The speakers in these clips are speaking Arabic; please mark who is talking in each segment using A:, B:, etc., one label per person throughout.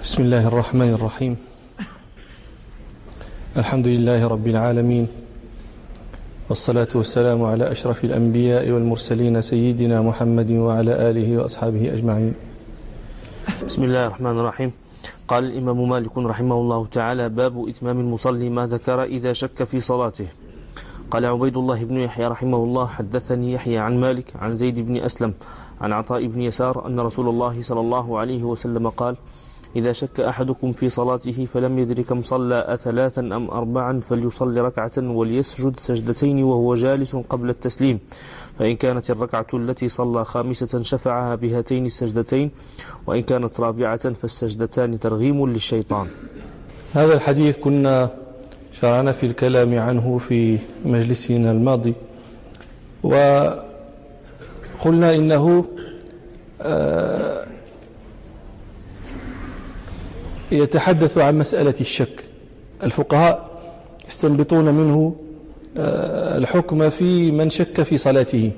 A: بسم الله الرحمن الرحيم. الحمد لله رب العالمين، والصلاة والسلام على أشرف الأنبياء والمرسلين سيدنا محمد وعلى آله وأصحابه أجمعين.
B: بسم الله الرحمن الرحيم. قال الإمام مالك رحمه الله تعالى: باب إتمام المصلي ما ذكر إذا شك في صلاته. قال عبيد الله بن يحيى رحمه الله: حدثني يحيى عن مالك عن زيد بن أسلم عن عطاء بن يسار أن رسول الله صلى الله عليه وسلم قال: إذا شك أحدكم في صلاته فلم يدر كم صلى أثلاثا أم أربعا فليصلي ركعة وليسجد سجدتين وهو جالس قبل التسليم، فإن كانت الركعة التي صلى خامسة شفعها بهاتين السجدتين، وإن كانت رابعة فالسجدتان ترغيم للشيطان.
A: هذا الحديث كنا شرعنا في الكلام عنه في مجلسنا الماضي، وقلنا إنه يتحدث عن مسألة الشك. الفقهاء يستنبطون منه الحكم في من شك في صلاته،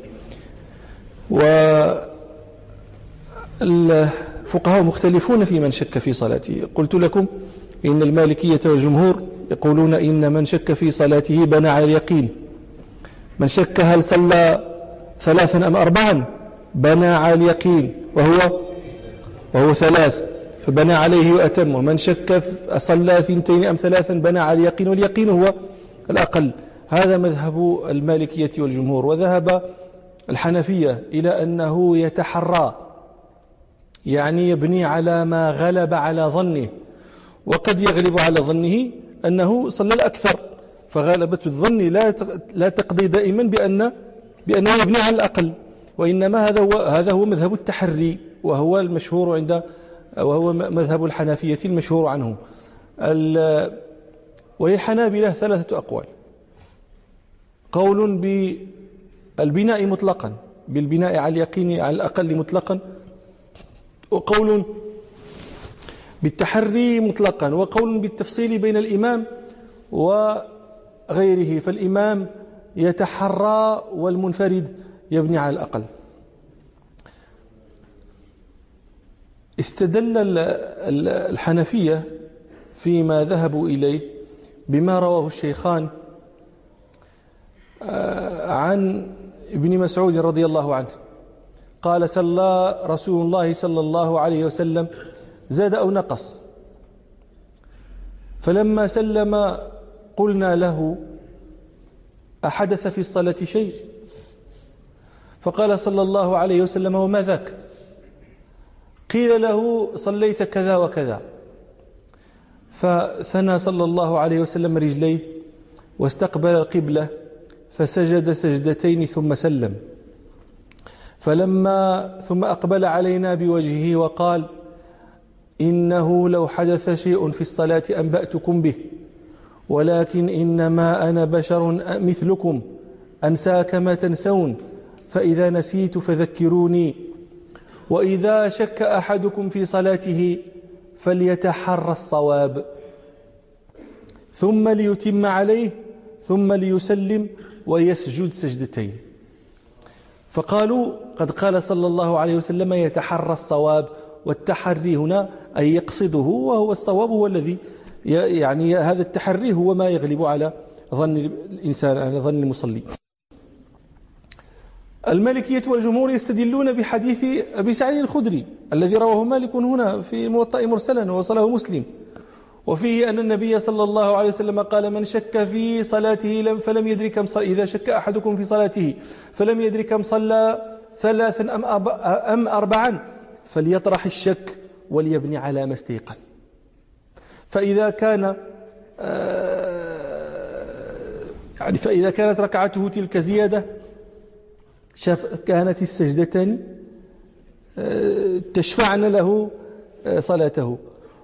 A: والفقهاء مختلفون في من شك في صلاته. قلت لكم إن المالكية والجمهور يقولون إن من شك في صلاته بنى على اليقين. من شك هل صلى ثلاثا أم أربعا بنى على اليقين وهو ثلاث فبنى عليه وأتم. ومن شك صلى ثنتين أم ثلاثا بنى على اليقين، واليقين هو الأقل. هذا مذهب المالكية والجمهور. وذهب الحنفية إلى أنه يتحرى، يعني يبني على ما غلب على ظنه، وقد يغلب على ظنه أنه صلى الأكثر، فغالبة الظن لا تقضي دائما بأنه يبني على الأقل، وإنما هذا هو مذهب التحري، وهو المشهور وهو مذهب الحنفية المشهور عنه. وللحنابلة ثلاثة أقوال: قول بالبناء مطلقا، بالبناء على اليقين على الأقل مطلقا، وقول بالتحري مطلقا، وقول بالتفصيل بين الإمام وغيره، فالإمام يتحرى والمنفرد يبني على الأقل. استدل الحنفية فيما ذهبوا إليه بما رواه الشيخان عن ابن مسعود رضي الله عنه قال: صلى رسول الله صلى الله عليه وسلم زاد أو نقص، فلما سلم قلنا له: أحدث في الصلاة شيء؟ فقال صلى الله عليه وسلم: وما ذاك؟ قيل له: صليت كذا وكذا. فثنى صلى الله عليه وسلم رجليه واستقبل القبلة فسجد سجدتين ثم سلم، ثم أقبل علينا بوجهه وقال: إنه لو حدث شيء في الصلاة أنبأتكم به، ولكن إنما أنا بشر مثلكم أنسى كما تنسون، فإذا نسيت فذكروني، وإذا شك أحدكم في صلاته فليتحرى الصواب، ثم ليتم عليه، ثم ليسلم ويسجد سجدتين. فقالوا: قد قال صلى الله عليه وسلم يتحرى الصواب، والتحري هنا أي يقصده، وهو الصواب هو الذي يعني هذا التحري هو ما يغلب على ظن الإنسان، على ظن المصلي. المالكية والجمهور يستدلون بحديث أبي سعيد الخدري الذي رواه مالك هنا في الموطأ مرسلا ووصله مسلم، وفيه أن النبي صلى الله عليه وسلم قال: من شك في صلاته فلم يدري كم صلى، إذا شك أحدكم في صلاته فلم يدري كم صلى ثلاثا أم أربعا فليطرح الشك وليبني على ما استيقن. فإذا كانت ركعته تلك زيادة كانت السجدتان تشفعن له صلاته،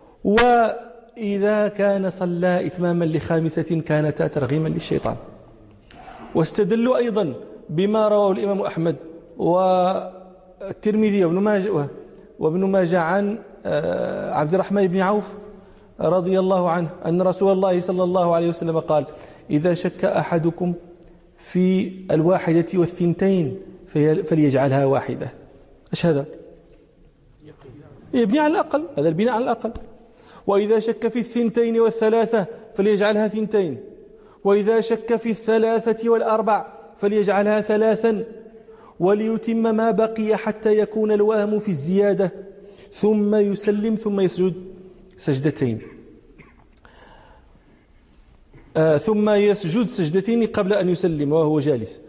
A: وإذا كان صلى إتماما لخامسة كانتا ترغيما للشيطان. واستدلوا أيضا بما رواه الإمام أحمد والترمذي وابن ماجه عن عبد الرحمن بن عوف رضي الله عنه أن رسول الله صلى الله عليه وسلم قال: إذا شك أحدكم في الواحدة والثنتين فليجعلها واحدة. ايش هذا؟ يبني على الأقل، هذا البناء على الأقل. وإذا شك في 2 و3 فليجعلها 2، وإذا شك في 3 و4 فليجعلها 3، وليتم ما بقي حتى يكون الوهم في الزيادة، ثم يسلم ثم يسجد سجدتين، ثم يسجد سجدتين قبل أن يسلم وهو جالس.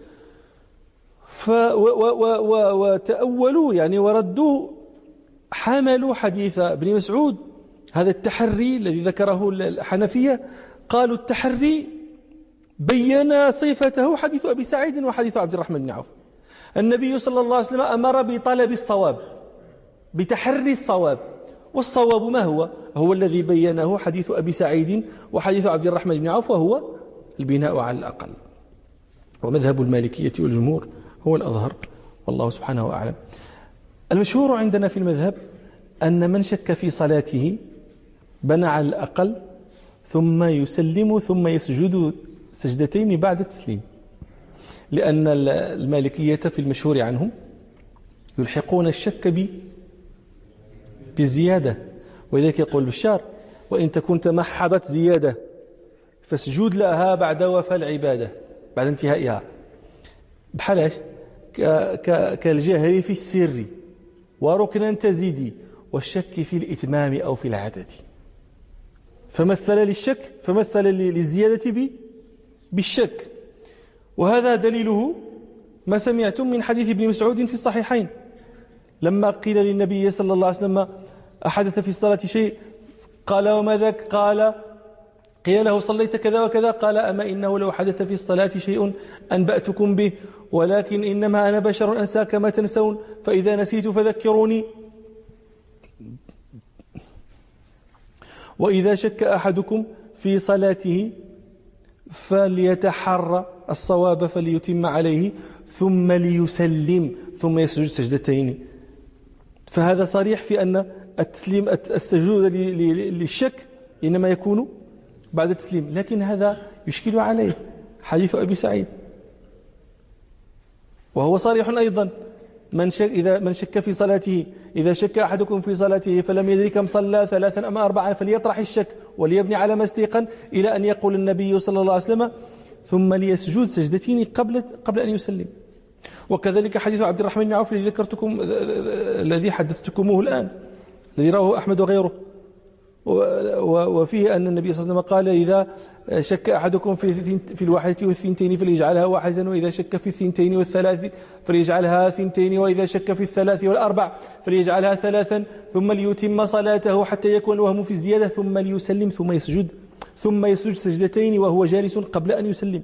A: وتأولوا يعني وردوا، حملوا حديث ابن مسعود هذا التحري الذي ذكره الحنفية، قالوا التحري بين صفته حديث أبي سعيد وحديث عبد الرحمن بن عوف. النبي صلى الله عليه وسلم أمر بطلب الصواب، بتحري الصواب، والصواب ما هو؟ هو الذي بينه حديث أبي سعيد وحديث عبد الرحمن بن عوف، وهو البناء على الأقل. ومذهب المالكية والجمهور هو الأظهر، والله سبحانه أعلم. المشهور عندنا في المذهب أن من شك في صلاته بنى على الأقل ثم يسلم ثم يسجد سجدتين بعد التسليم، لأن المالكية في المشهور عنهم يلحقون الشك بالزيادة، ولذلك يقول بشار: وإن تكن تمحضت زيادة فاسجد لها بعد وفاء العبادة، بعد انتهائها، بحالاش كالجهر في السر وركنا تزيدي والشك في الإتمام أو في العدد. فمثل للزيادة بالشك، وهذا دليله ما سمعتم من حديث ابن مسعود في الصحيحين لما قيل للنبي صلى الله عليه وسلم: أحدث في الصلاة شيء؟ قال: وما ذاك؟ قال: قيل له: صليت كذا وكذا؟ قال: أما إنه لو حدث في الصلاة شيء أنبأتكم به، ولكن إنما أنا بشر أنسى كما تنسون، فإذا نسيت فذكروني. وإذا شك أحدكم في صلاته فليتحرى الصواب فليتم عليه ثم ليسلم ثم يسجد سجدتين. فهذا صريح في أن السجود للشك إنما يكون بعد التسليم، لكن هذا يشكل عليه حديث أبي سعيد، وهو صريح أيضا: من شك في صلاته، إذا شك أحدكم في صلاته فلم يدري كم صلى 3 أم 4 فليطرح الشك وليبني على ما استيقن، إلى أن يقول النبي صلى الله عليه وسلم: ثم ليسجد سجدتين قبل أن يسلم. وكذلك حديث عبد الرحمن بن عوف الذي حدثتكموه الآن، الذي رواه أحمد وغيره، وفيه أن النبي صلى الله عليه وسلم قال: إذا شك أحدكم في 1 و2 فليجعلها 1، وإذا شك في 2 و3 فليجعلها 2، وإذا شك في 3 و4 فليجعلها 3، ثم ليتم صلاته حتى يكون الوهم في الزيادة، ثم ليسلم ثم يسجد سجدتين وهو جالس قبل أن يسلم.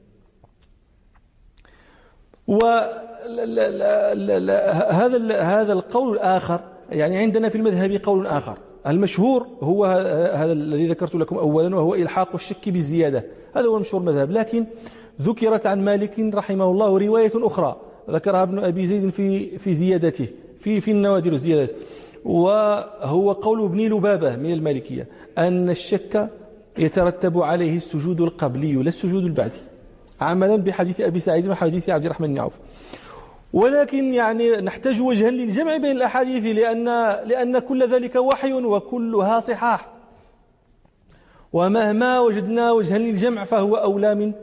A: هذا القول الآخر، يعني عندنا في المذهب قول آخر، المشهور هو هذا الذي ذكرت لكم أولا، وهو إلحاق الشك بالزيادة، هذا هو المشهور المذهب. لكن ذكرت عن مالك رحمه الله رواية أخرى ذكرها ابن أبي زيد في زيادته في النوادر الزيادات، وهو قول ابن لبابة من المالكية أن الشك يترتب عليه السجود القبلي لا السجود البعدي، عملا بحديث أبي سعيد وحديث عبد الرحمن بن عوف. ولكن يعني نحتاج وجها للجمع بين الأحاديث، لأن كل ذلك وحي وكلها صحاح، ومهما وجدنا وجها للجمع فهو أولى من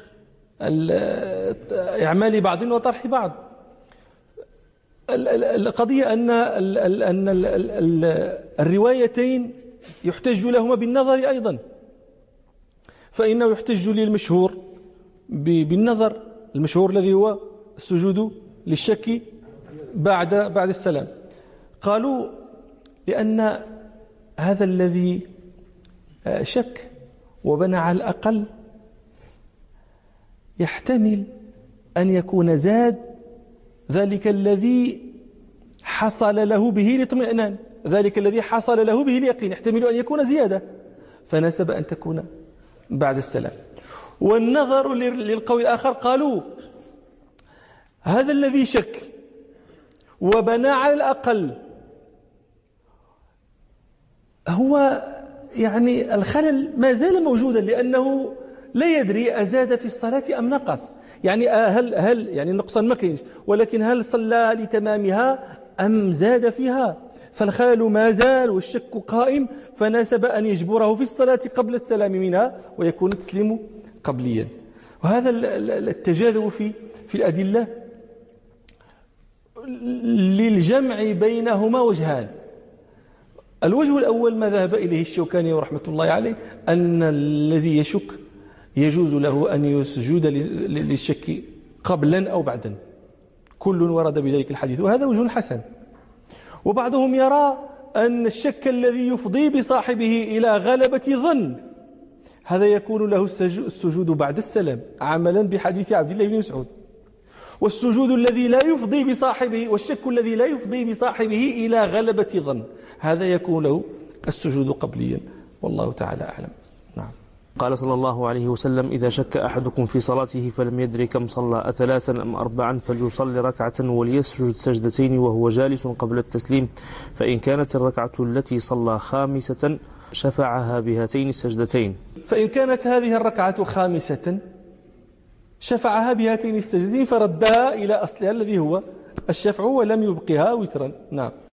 A: إعمال بعض وطرح بعض. القضية أن الروايتين يحتج لهما بالنظر أيضا، فإنه يحتج للمشهور بالنظر، المشهور الذي هو السجود للشك بعد السلام. قالوا لأن هذا الذي شك وبنى على الأقل يحتمل أن يكون زاد ذلك الذي حصل له به الاطمئنان، ذلك الذي حصل له به اليقين، يحتمل أن يكون زيادة، فنسب أن تكون بعد السلام. والنظر للقول الآخر، قالوا هذا الذي شك وبنى على الأقل هو يعني الخلل ما زال موجودا، لأنه لا يدري أزاد في الصلاة أم نقص، يعني هل يعني النقصان ما كاينش، ولكن هل صلى لتمامها أم زاد فيها، فالخلل ما زال والشك قائم، فناسب أن يجبره في الصلاة قبل السلام منها ويكون التسليم قبليا. وهذا التجاذب في الأدلة للجمع بينهما وجهان. الوجه الأول ما ذهب إليه الشوكاني رحمة الله عليه، أن الذي يشك يجوز له أن يسجد للشك قبلا أو بعدا، كل ورد بذلك الحديث، وهذا وجه حسن. وبعضهم يرى أن الشك الذي يفضي بصاحبه إلى غلبة ظن هذا يكون له السجود بعد السلام عملا بحديث عبد الله بن مسعود، والسجود الذي لا يفضي بصاحبه والشك الذي لا يفضي بصاحبه إلى غلبة ظن هذا يكون له السجود قبليا، والله تعالى أعلم. نعم.
B: قال صلى الله عليه وسلم: إذا شك أحدكم في صلاته فلم يدري كم صلى أثلاثا أم أربعا فليصلي ركعة وليسجد سجدتين وهو جالس قبل التسليم، فإن كانت الركعة التي صلى خامسة شفعها بهاتين السجدتين.
A: فإن كانت هذه الركعة خامسة شفعها بهاتين السجدتين، فردها إلى أصلها الذي هو الشفع ولم يبقها وترا. نعم.